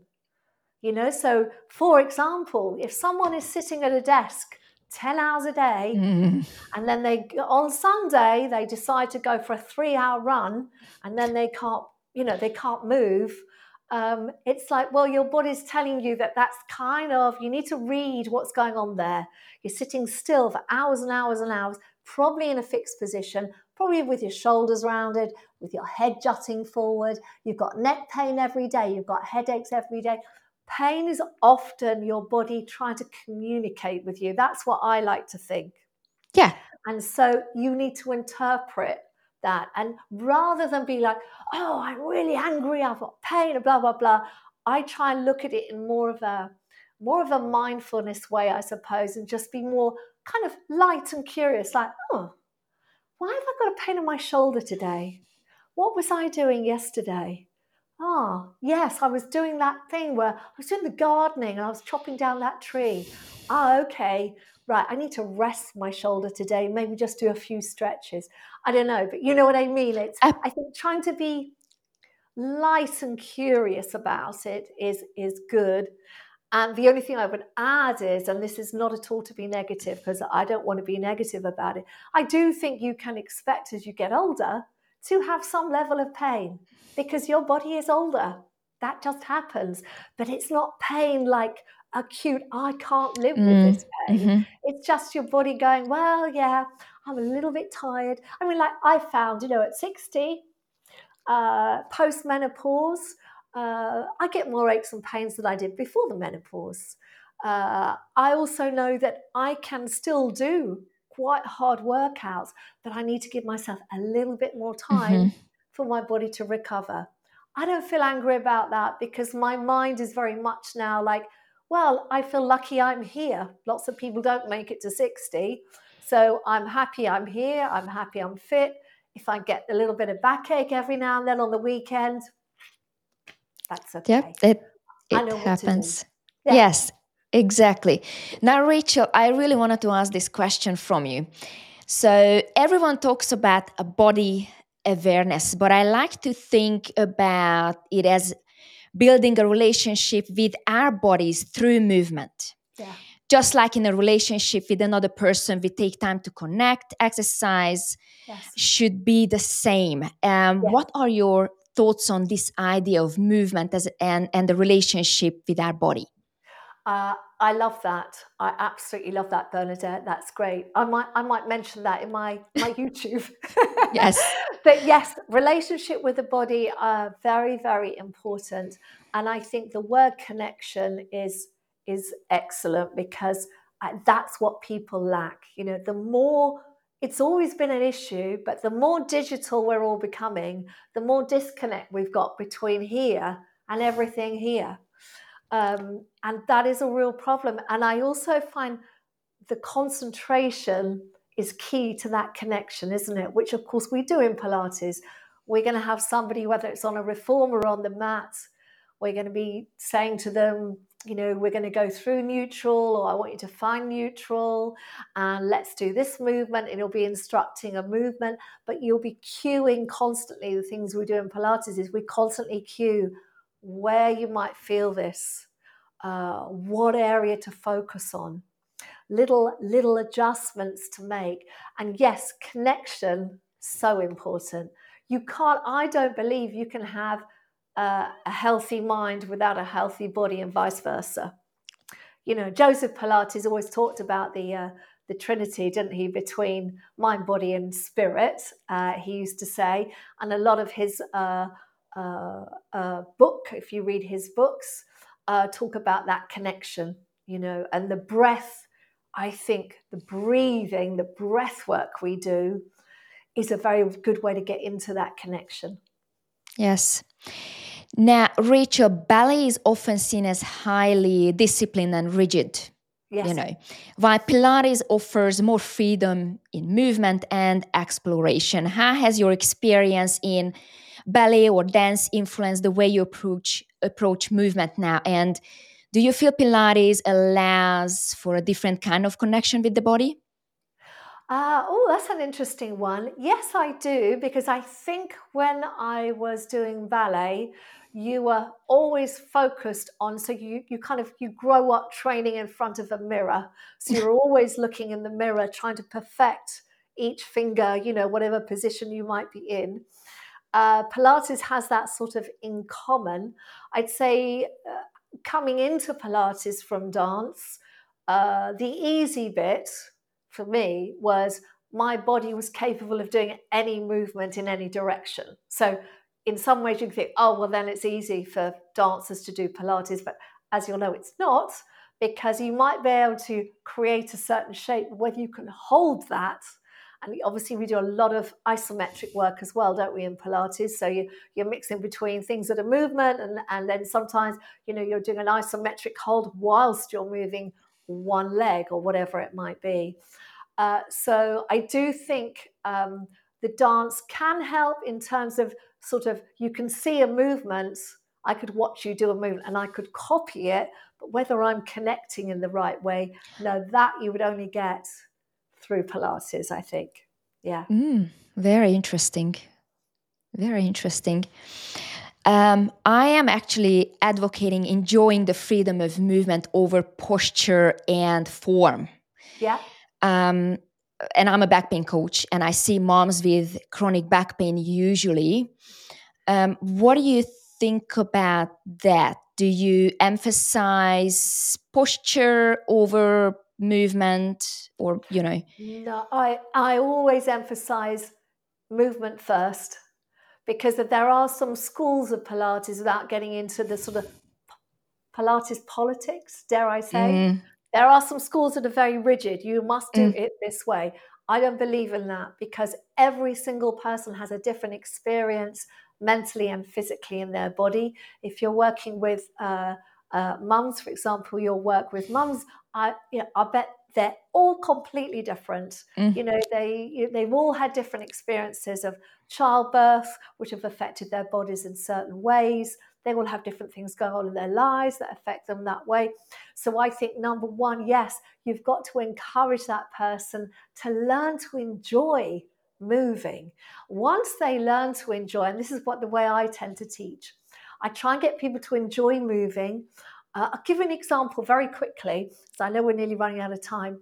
[SPEAKER 2] So for example, if someone is sitting at a desk 10 hours a day, and then on Sunday, they decide to go for a 3-hour run, and then they can't move, it's like, well, your body's telling you that that's kind of, you need to read what's going on there. You're sitting still for hours and hours and hours, probably in a fixed position, probably with your shoulders rounded, with your head jutting forward. You've got neck pain every day. You've got headaches every day. Pain is often your body trying to communicate with you. That's what I like to think.
[SPEAKER 1] Yeah.
[SPEAKER 2] And so you need to interpret that. And rather than be like, oh, I'm really angry, I've got pain, blah, blah, blah, I try and look at it in more of a mindfulness way, I suppose, and just be more kind of light and curious, like, oh, why have I got a pain in my shoulder today? What was I doing yesterday? Oh, yes, I was doing that thing where I was doing the gardening and I was chopping down that tree. Oh, okay. Right, I need to rest my shoulder today, maybe just do a few stretches. I don't know, but you know what I mean? It's, I think trying to be light and curious about it is good. And the only thing I would add is, and this is not at all to be negative, because I don't want to be negative about it, I do think you can expect as you get older to have some level of pain because your body is older. That just happens. But it's not pain like acute, I can't live with this pain.
[SPEAKER 1] Mm-hmm.
[SPEAKER 2] It's just your body going, well, yeah, I'm a little bit tired. I mean, like I found, at 60, post-menopause, I get more aches and pains than I did before the menopause. I also know that I can still do quite hard workouts, but I need to give myself a little bit more time for my body to recover. I don't feel angry about that because my mind is very much now like, well, I feel lucky I'm here. Lots of people don't make it to 60. So I'm happy I'm here. I'm happy I'm fit. If I get a little bit of backache every now and then on the weekend, that's okay.
[SPEAKER 1] Yep,
[SPEAKER 2] I
[SPEAKER 1] it
[SPEAKER 2] know
[SPEAKER 1] happens.
[SPEAKER 2] What to do. Yeah.
[SPEAKER 1] Yes, exactly. Now, Rachel, I really wanted to ask this question from you. So everyone talks about a body awareness, but I like to think about it as building a relationship with our bodies through movement.
[SPEAKER 2] Yeah.
[SPEAKER 1] Just like in a relationship with another person, we take time to connect, exercise should be the same. What are your thoughts on this idea of movement and the relationship with our body?
[SPEAKER 2] I love that. I absolutely love that, Bernadette. That's great. I might mention that in my YouTube.
[SPEAKER 1] Yes.
[SPEAKER 2] But yes, relationship with the body are very, very important. And I think the word connection is excellent because that's what people lack. The more, it's always been an issue, but the more digital we're all becoming, the more disconnect we've got between here and everything here. And that is a real problem. And I also find the concentration is key to that connection, isn't it? Which, of course, we do in Pilates. We're going to have somebody, whether it's on a reformer or on the mat, we're going to be saying to them, we're going to go through neutral, or I want you to find neutral, and let's do this movement. And you'll be instructing a movement, but you'll be cueing constantly. The things we do in Pilates is we constantly cue where you might feel this, what area to focus on, little adjustments to make. And yes, connection, so important. I don't believe you can have a healthy mind without a healthy body and vice versa. Joseph Pilates always talked about the Trinity, didn't he, between mind, body and spirit, he used to say. And a lot of his book, if you read his books, talk about that connection, and the breath. I think the breathing, the breath work we do is a very good way to get into that connection.
[SPEAKER 1] Yes. Now, Rachel, ballet is often seen as highly disciplined and rigid. Yes. While Pilates offers more freedom in movement and exploration. How has your experience in ballet or dance influenced the way you approach movement now? And do you feel Pilates allows for a different kind of connection with the body?
[SPEAKER 2] That's an interesting one. Yes, I do, because I think when I was doing ballet, you were always focused on, so you grow up training in front of a mirror. So you're always looking in the mirror, trying to perfect each finger, whatever position you might be in. Pilates has that sort of in common. I'd say coming into Pilates from dance, the easy bit for me was my body was capable of doing any movement in any direction. So in some ways you can think, oh, well, then it's easy for dancers to do Pilates. But as you'll know, it's not, because you might be able to create a certain shape, whether you can hold that. And obviously we do a lot of isometric work as well, don't we, in Pilates? So you're mixing between things that are movement, and then sometimes, you're doing an isometric hold whilst you're moving one leg or whatever it might be. So I do think the dance can help in terms of sort of, you can see a movement. I could watch you do a movement and I could copy it, but whether I'm connecting in the right way, no, that you would only get through Pilates, I think. Yeah.
[SPEAKER 1] Very interesting. Very interesting. I am actually advocating enjoying the freedom of movement over posture and form.
[SPEAKER 2] Yeah.
[SPEAKER 1] And I'm a back pain coach, and I see moms with chronic back pain usually. What do you think about that? Do you emphasize posture over movement, or,
[SPEAKER 2] No, I always emphasize movement first, because there are some schools of Pilates, without getting into the sort of Pilates politics, dare I say. There are some schools that are very rigid. You must do it this way. I don't believe in that, because every single person has a different experience mentally and physically in their body. If you're working with mums, for example, you'll work with mums, I bet they're all completely different. They've all had different experiences of childbirth, which have affected their bodies in certain ways. They will have different things going on in their lives that affect them that way. So I think, number one, yes, you've got to encourage that person to learn to enjoy moving. Once they learn to enjoy, and this is the way I tend to teach, I try and get people to enjoy moving. I'll give an example very quickly, because I know we're nearly running out of time.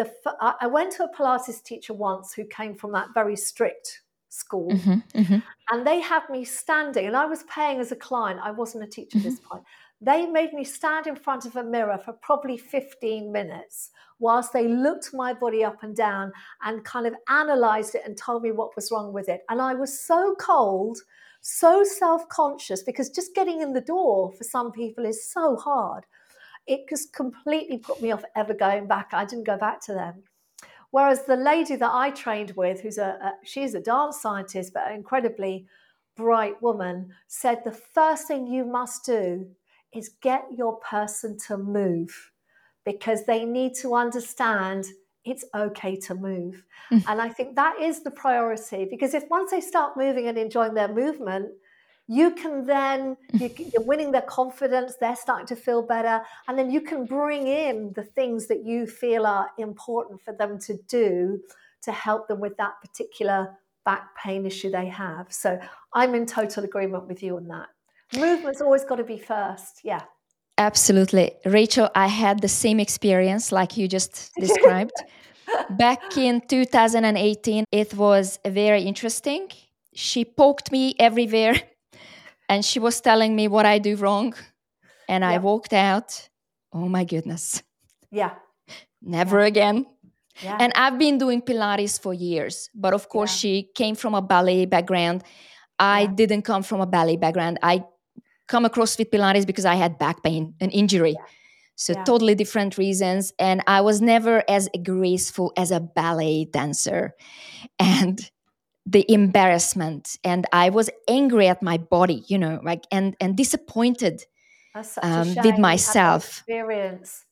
[SPEAKER 2] I went to a Pilates teacher once who came from that very strict school, and they had me standing, and I was paying as a client. I wasn't a teacher at this point. They made me stand in front of a mirror for probably 15 minutes whilst they looked my body up and down and kind of analysed it and told me what was wrong with it. And I was so cold, so self-conscious, because just getting in the door for some people is so hard. It just completely put me off ever going back. I didn't go back to them. Whereas the lady that I trained with, she's a dance scientist, but an incredibly bright woman, said the first thing you must do is get your person to move, because they need to understand it's okay to move. And I think that is the priority, because if once they start moving and enjoying their movement, you can then, you're winning their confidence, they're starting to feel better, and then you can bring in the things that you feel are important for them to do to help them with that particular back pain issue they have. So I'm in total agreement with you on that. Movement's always got to be first, yeah.
[SPEAKER 1] Absolutely. Rachel, I had the same experience like you just described. Back in 2018, it was very interesting. She poked me everywhere, and she was telling me what I do wrong. And I walked out. Oh my goodness.
[SPEAKER 2] Yeah.
[SPEAKER 1] Never again. Yeah. And I've been doing Pilates for years. But of course, she came from a ballet background. I didn't come from a ballet background. I come across with Pilates because I had back pain, an injury. Yeah. So totally different reasons. And I was never as graceful as a ballet dancer. And the embarrassment, and I was angry at my body, and disappointed with myself.
[SPEAKER 2] Experience.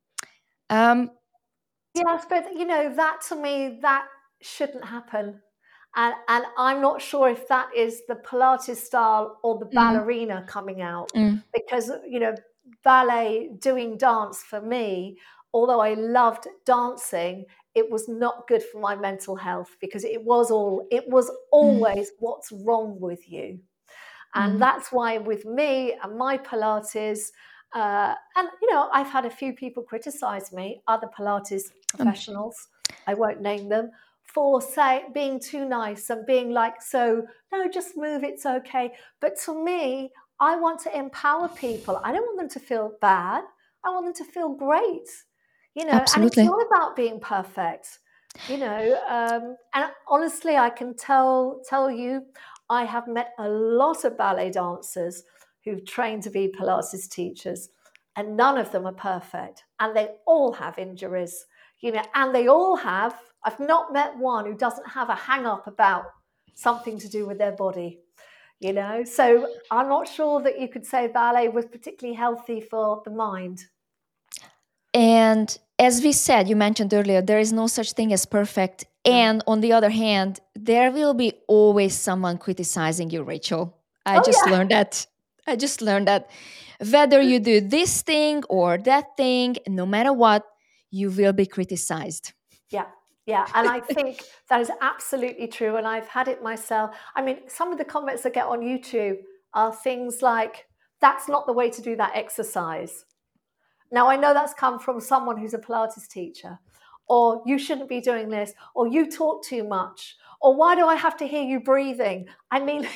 [SPEAKER 2] Yes, but that to me, that shouldn't happen. And I'm not sure if that is the Pilates style or the ballerina coming out, because ballet, doing dance for me, although I loved dancing, it was not good for my mental health, because it was always what's wrong with you. And that's why with me and my Pilates, and I've had a few people criticize me, other Pilates professionals, I won't name them, for being too nice and being like, so no, just move, it's okay. But to me, I want to empower people. I don't want them to feel bad. I want them to feel great, and it's
[SPEAKER 1] Absolutely.
[SPEAKER 2] not about being perfect, and honestly, I can tell you, I have met a lot of ballet dancers who've trained to be Pilates teachers, and none of them are perfect, and they all have injuries, and they all have, I've not met one who doesn't have a hang up about something to do with their body, So I'm not sure that you could say ballet was particularly healthy for the mind.
[SPEAKER 1] And as we said, you mentioned earlier, there is no such thing as perfect. And on the other hand, there will be always someone criticizing you, Rachel. I just learned that. Whether you do this thing or that thing, no matter what, you will be criticized.
[SPEAKER 2] Yeah. And I think that is absolutely true. And I've had it myself. I mean, some of the comments I get on YouTube are things like, that's not the way to do that exercise. Now, I know that's come from someone who's a Pilates teacher, or you shouldn't be doing this, or you talk too much, or why do I have to hear you breathing? I mean,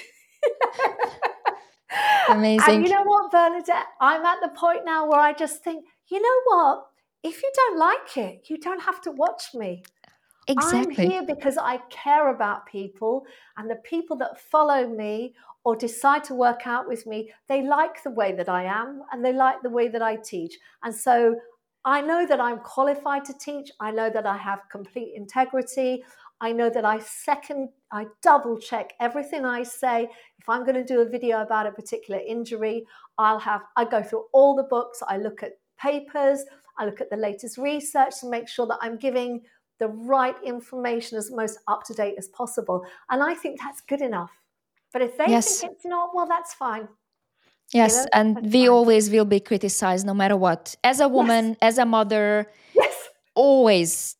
[SPEAKER 1] amazing.
[SPEAKER 2] And you know what, Bernadette? I'm at the point now where I just think, you know what? If you don't like it, you don't have to watch me.
[SPEAKER 1] Exactly.
[SPEAKER 2] I'm here because I care about people, and the people that follow me or decide to work out with me, they like the way that I am and they like the way that I teach. And so I know that I'm qualified to teach. I know that I have complete integrity. I know that I double check everything I say. If I'm going to do a video about a particular injury, I go through all the books. I look at papers. I look at the latest research to make sure that I'm giving the right information as most up to date as possible. And I think that's good enough. But if they think it's not, well, that's fine.
[SPEAKER 1] Yes, and we always will be criticized no matter what. As a woman, as a mother, always,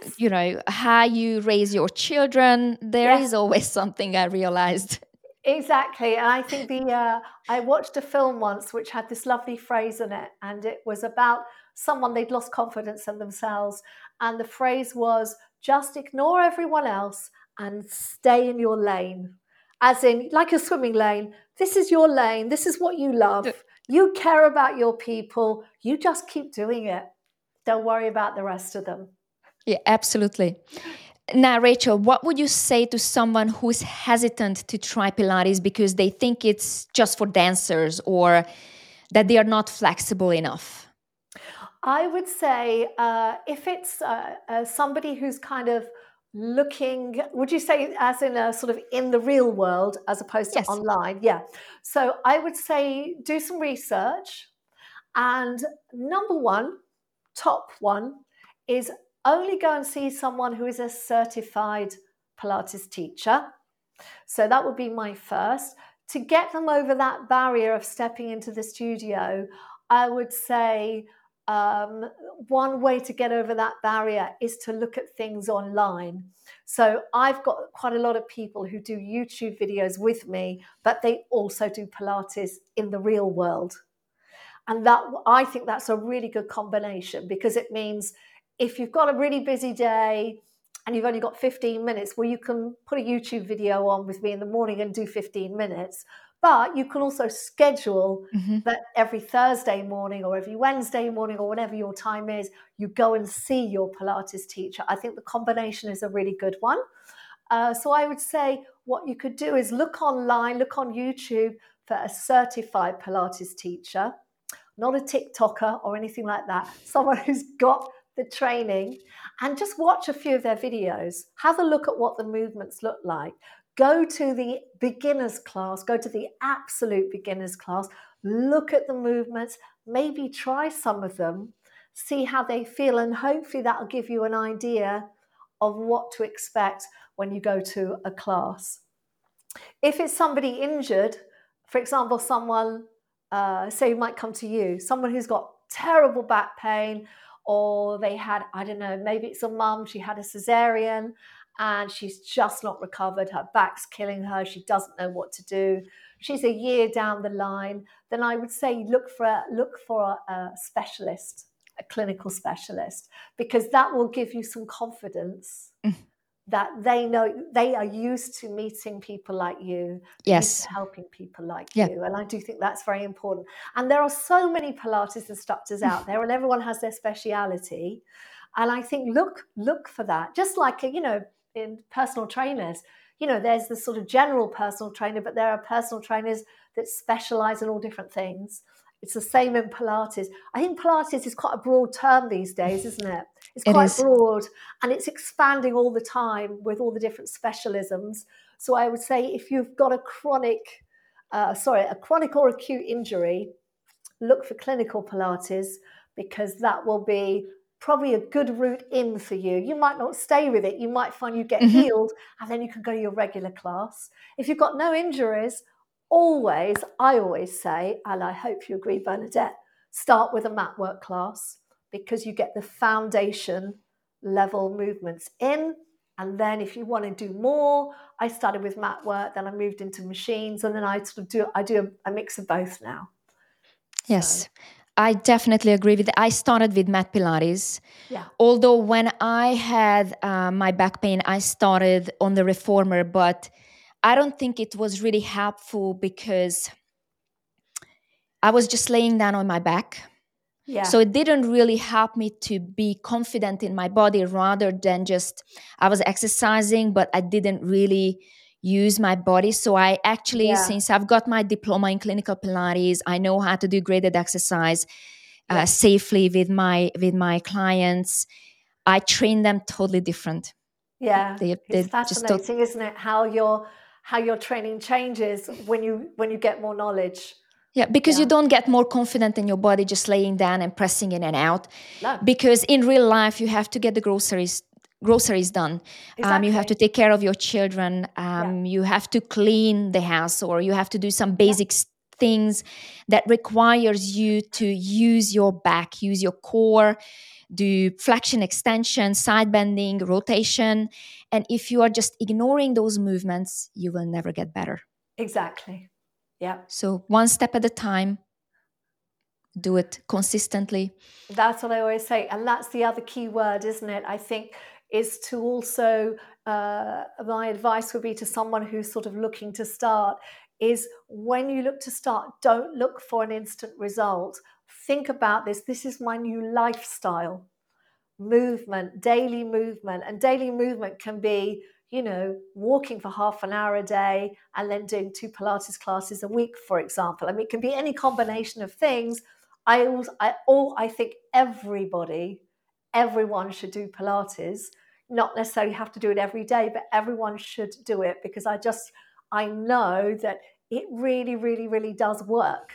[SPEAKER 1] how you raise your children, there is always something I realized.
[SPEAKER 2] Exactly. And I think I watched a film once which had this lovely phrase in it, and it was about someone, they'd lost confidence in themselves. And the phrase was, just ignore everyone else and stay in your lane. As in, like a swimming lane, this is your lane. This is what you love. You care about your people. You just keep doing it. Don't worry about the rest of them.
[SPEAKER 1] Yeah, absolutely. Now, Rachel, what would you say to someone who's hesitant to try Pilates because they think it's just for dancers or that they are not flexible enough?
[SPEAKER 2] I would say if it's somebody who's kind of looking, would you say as in a sort of in the real world as opposed to online? Yeah. So I would say do some research. And number one, top one, is only go and see someone who is a certified Pilates teacher. So that would be my first. To get them over that barrier of stepping into the studio, I would say one way to get over that barrier is to look at things online. So I've got quite a lot of people who do YouTube videos with me, but they also do Pilates in the real world. And that, I think that's a really good combination, because it means if you've got a really busy day and you've only got 15 minutes, well, you can put a YouTube video on with me in the morning and do 15 minutes. But you can also schedule that every Thursday morning or every Wednesday morning or whatever your time is, you go and see your Pilates teacher. I think the combination is a really good one. So I would say what you could do is look online, look on YouTube for a certified Pilates teacher, not a TikToker or anything like that, someone who's got the training, and just watch a few of their videos. Have a look at what the movements look like. Go to the beginner's class, go to the absolute beginner's class, look at the movements, maybe try some of them, see how they feel, and hopefully that'll give you an idea of what to expect when you go to a class. If it's somebody injured, for example, someone, say, might come to you, someone who's got terrible back pain, or they had, I don't know, maybe it's a mum, she had a cesarean and she's just not recovered. Her back's killing her. She doesn't know what to do. She's a year down the line. Then I would say look for a specialist, a clinical specialist, because that will give you some confidence that they know they are used to meeting people like you, used
[SPEAKER 1] Yes.
[SPEAKER 2] to helping people like
[SPEAKER 1] Yeah.
[SPEAKER 2] you. And I do think that's very important. And there are so many Pilates instructors out there, and everyone has their speciality. And I think look for that. Just like, in personal trainers, there's the sort of general personal trainer, but there are personal trainers that specialize in all different things. It's the same in Pilates. I think Pilates is quite a broad term these days, isn't it? It's
[SPEAKER 1] It
[SPEAKER 2] quite
[SPEAKER 1] is.
[SPEAKER 2] broad, and it's expanding all the time with all the different specialisms. So I would say if you've got a chronic or acute injury, look for clinical Pilates, because that will be probably a good route in for you. You might not stay with it. You might find you get healed, and then you can go to your regular class. If you've got no injuries, I always say, and I hope you agree, Bernadette, start with a mat work class, because you get the foundation level movements in. And then if you want to do more, I started with mat work, then I moved into machines, and then I do a mix of both now.
[SPEAKER 1] Yes, I definitely agree with that. I started with mat Pilates.
[SPEAKER 2] Yeah.
[SPEAKER 1] Although when I had my back pain, I started on the reformer, but I don't think it was really helpful because I was just laying down on my back.
[SPEAKER 2] Yeah.
[SPEAKER 1] So it didn't really help me to be confident in my body, rather than just I was exercising, but I didn't really use my body. So I actually, since I've got my diploma in clinical Pilates, I know how to do graded exercise safely with my clients. I train them totally different.
[SPEAKER 2] Yeah, it's fascinating, isn't it? How your training changes when you get more knowledge.
[SPEAKER 1] Yeah, because you don't get more confident in your body just laying down and pressing in and out.
[SPEAKER 2] No.
[SPEAKER 1] Because in real life, you have to get the groceries done.
[SPEAKER 2] Exactly.
[SPEAKER 1] You have to take care of your children. You have to clean the house, or you have to do some basic things that requires you to use your back, use your core, do flexion, extension, side bending, rotation. And if you are just ignoring those movements, you will never get better.
[SPEAKER 2] Exactly. Yeah.
[SPEAKER 1] So one step at a time, do it consistently.
[SPEAKER 2] That's what I always say. And that's the other key word, isn't it? I think is to also, my advice would be to someone who's sort of looking to start, is when you look to start, don't look for an instant result. Think about this. This is my new lifestyle. Movement, daily movement. And daily movement can be, walking for half an hour a day and then doing 2 Pilates classes a week, for example. I mean, it can be any combination of things. I think everyone should do Pilates. Not necessarily have to do it every day, but everyone should do it, because I know that it really, really, really does work,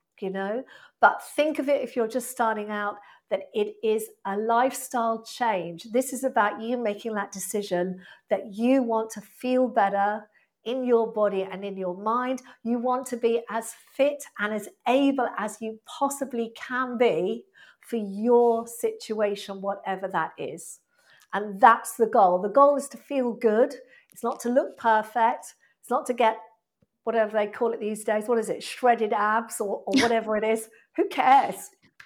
[SPEAKER 2] But think of it, if you're just starting out, that it is a lifestyle change. This is about you making that decision that you want to feel better in your body and in your mind. You want to be as fit and as able as you possibly can be for your situation, whatever that is. And that's the goal. The goal is to feel good. It's not to look perfect. It's not to get whatever they call it these days. What is it? Shredded abs or whatever it is. Who cares?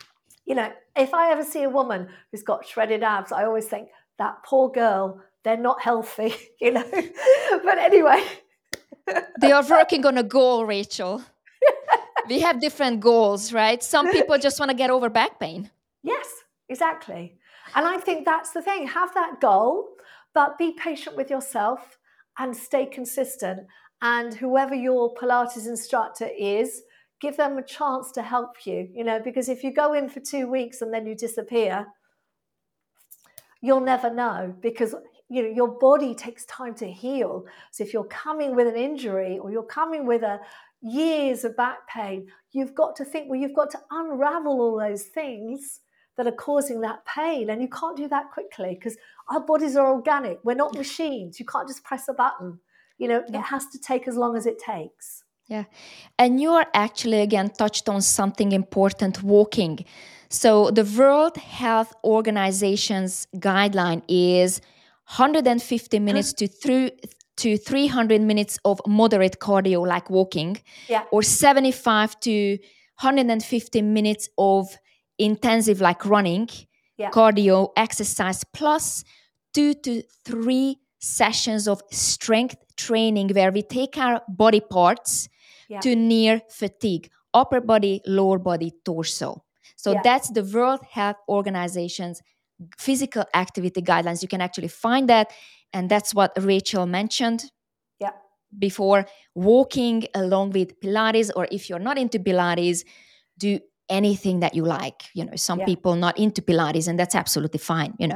[SPEAKER 2] If I ever see a woman who's got shredded abs, I always think, that poor girl, they're not healthy, But anyway.
[SPEAKER 1] They are working on a goal, Rachel. We have different goals, right? Some people just want to get over back pain.
[SPEAKER 2] Yes, exactly. And I think that's the thing. Have that goal, but be patient with yourself and stay consistent. And whoever your Pilates instructor is, give them a chance to help you, because if you go in for 2 weeks and then you disappear, you'll never know, because your body takes time to heal. So if you're coming with an injury, or you're coming with years of back pain, you've got to think, you've got to unravel all those things that are causing that pain. And you can't do that quickly, because our bodies are organic. We're not machines. You can't just press a button. It has to take as long as it takes.
[SPEAKER 1] Yeah. And you are actually, again, touched on something important, walking. So the World Health Organization's guideline is 150 minutes to 300 minutes of moderate cardio, like walking, or 75 to 150 minutes of intensive, like running, cardio exercise, plus 2 to 3 sessions of strength training where we take our body parts to near fatigue, upper body, lower body, torso. So that's the World Health Organization's physical activity guidelines. You can actually find that. And that's what Rachel mentioned before. Walking along with Pilates, or if you're not into Pilates, do anything that you like. Some people not into Pilates, and that's absolutely fine.
[SPEAKER 2] Do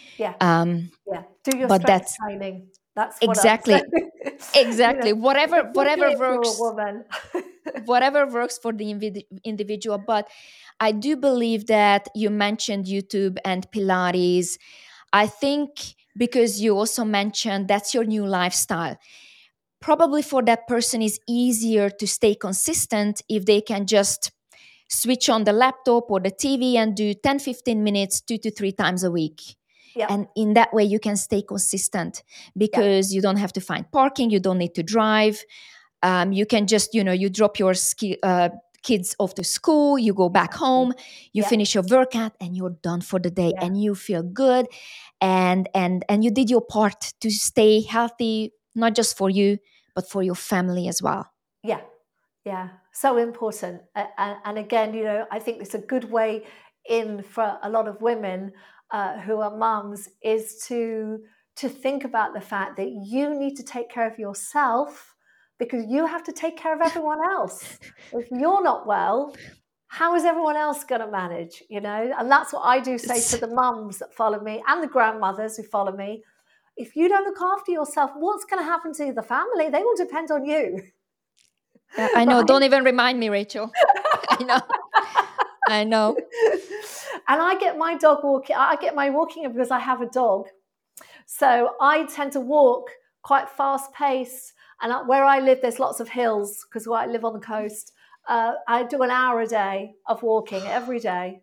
[SPEAKER 2] your strength training. That's what
[SPEAKER 1] exactly. Exactly. Whatever
[SPEAKER 2] works.
[SPEAKER 1] Whatever works for the individual. But I do believe that you mentioned YouTube and Pilates. I think because you also mentioned that's your new lifestyle. Probably for that person is easier to stay consistent if they can just switch on the laptop or the TV and do 10-15 minutes 2 to 3 times a week. And in that way, you can stay consistent because you don't have to find parking. You don't need to drive. You can just, you drop your kids off to school. You go back home. You finish your workout and you're done for the day. And you feel good. And you did your part to stay healthy, not just for you, but for your family as well.
[SPEAKER 2] Yeah. So important. And again, I think it's a good way in for a lot of women who are mums is to think about the fact that you need to take care of yourself because you have to take care of everyone else. If you're not well, how is everyone else going to manage, And that's what I do say to the mums that follow me and the grandmothers who follow me. If you don't look after yourself, what's going to happen to the family? They will depend on you.
[SPEAKER 1] I know. Right? Don't even remind me, Rachel. I know.
[SPEAKER 2] And I get my dog walking. I get my walking because I have a dog. So I tend to walk quite fast paced. And where I live, there's lots of hills because I live on the coast. I do an hour a day of walking every day.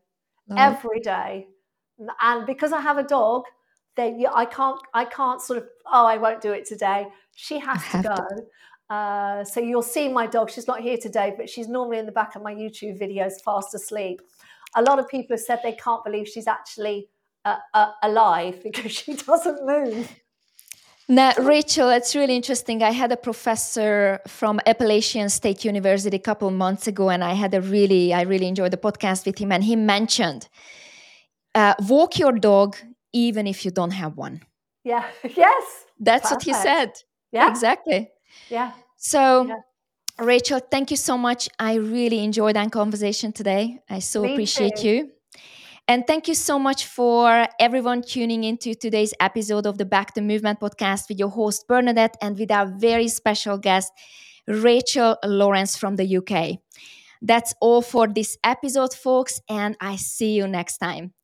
[SPEAKER 2] And because I have a dog, then I can't sort of, I won't do it today. She has to go. So you'll see my dog. She's not here today, but she's normally in the back of my YouTube videos, fast asleep. A lot of people have said they can't believe she's actually alive because she doesn't move.
[SPEAKER 1] Now, Rachel, it's really interesting. I had a professor from Appalachian State University a couple of months ago, and I really enjoyed the podcast with him. And he mentioned, walk your dog even if you don't have one.
[SPEAKER 2] Yeah. Yes.
[SPEAKER 1] That's perfect. What he said.
[SPEAKER 2] Yeah.
[SPEAKER 1] Exactly.
[SPEAKER 2] Yeah.
[SPEAKER 1] So, Rachel, thank you so much. I really enjoyed our conversation today. I so appreciate you. And thank you so much for everyone tuning into today's episode of the Back to Movement podcast with your host, Bernadette, and with our very special guest, Rachel Lawrence from the UK. That's all for this episode, folks, and I see you next time.